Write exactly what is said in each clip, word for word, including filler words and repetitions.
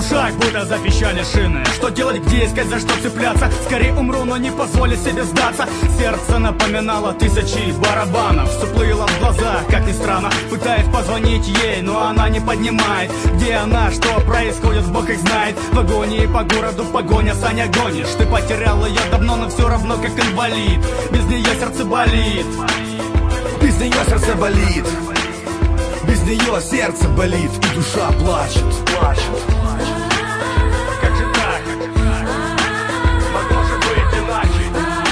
шаг, будто запищали шины. Что делать, где искать, за что цепляться? Скорее умру, но не позволю себе сдаться. Сердце напоминало тысячи барабанов. Все плыло в глазах, как ни странно. Пытаюсь позвонить ей, но она не поднимает. Где она, что происходит, Бог их знает. В агонии по городу погоня, Саня, гонишь. Ты потерял ее давно, но все равно как инвалид. Без нее сердце болит. Без нее сердце болит. Без нее сердце болит и душа плачет. Плачет. Как же так? Могло же быть иначе.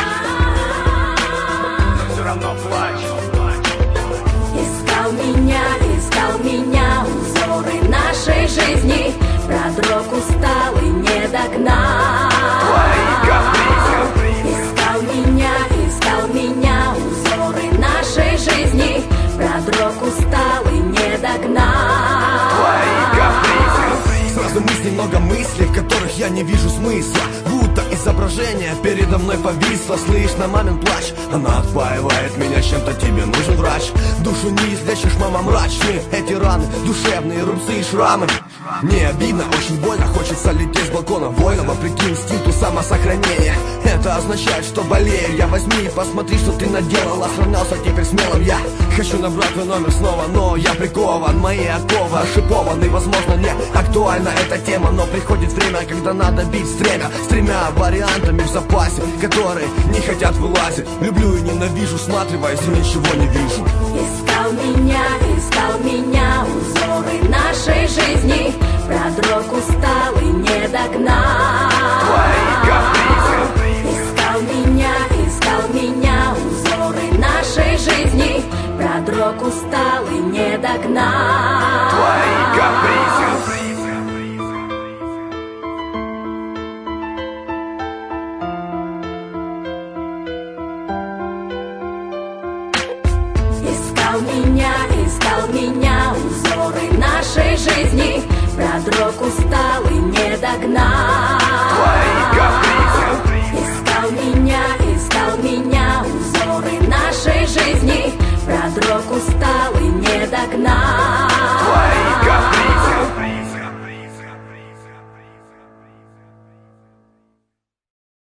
Но все равно плачет. Искал меня, искал меня узоры нашей жизни. Продрог, устал и не догнал. Твои капризы. Искал меня, искал меня узоры нашей жизни. Продрог, устал и не догнал. Твои капризы. Сразу мыслей, много мыслей, в которых я не вижу смысла. Будто изображение передо мной повисло. Слышно мамин плач, она отпаивает меня чем-то, тебе нужен врач. Душу не излечишь, мама, мрачные эти раны, душевные рубцы и шрамы. Мне обидно, очень больно, хочется лететь с балкона воина, вопреки инстинкту самосохранения. Это означает, что болею я. Возьми и посмотри, что ты наделала. Сравнялся теперь смелым я. Хочу набрать твой номер снова, но я прикован. Мои оковы ошипованы, возможно, не актуальна эта тема. Но приходит время, когда надо бить стремя. С тремя вариантами в запасе, которые не хотят вылазить. Люблю и ненавижу, сматриваясь и ничего не вижу. Искал меня, искал меня узоры нашей жизни. Продрог, устал и не догнал. Твои капризы. Искал меня, искал меня узоры нашей жизни. Продрог, устал и не догнал. Твои капризы. Искал меня, искал меня узоры нашей жизни. Продрог, устал и не догнал. Твои капризы. Искал меня, искал меня узоры нашей жизни. Продрог, устал и не догнал.